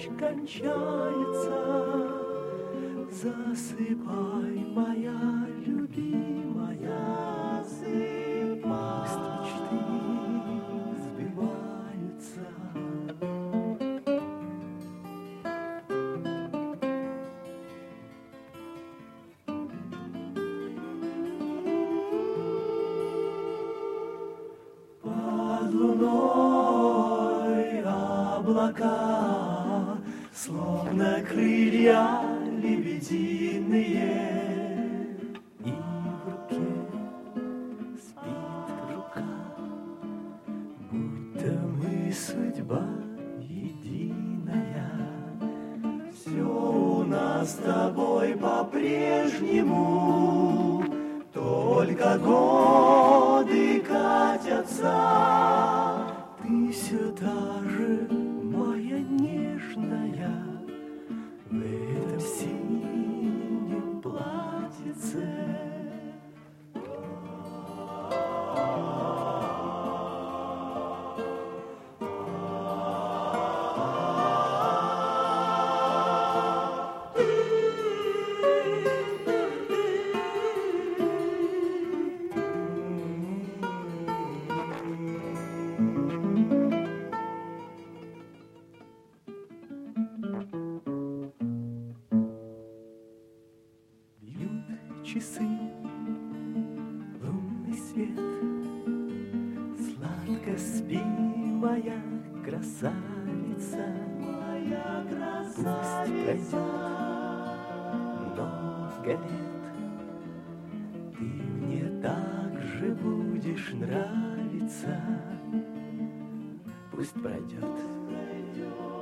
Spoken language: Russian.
ночь кончается, засыпай, моя любимая, засыпай. Пусть мечты сбиваются. Под луной облака, словно крылья лебединые, и в руке спит рука, будто мы судьба единая. Все у нас с тобой по-прежнему, только годы катятся. Ты все та же, моя нежная, в этом синем платьице. Часы, лунный свет, сладко спи, моя красавица, моя красавица. Пусть пройдет много лет, ты мне так же будешь нравиться. Пусть пройдет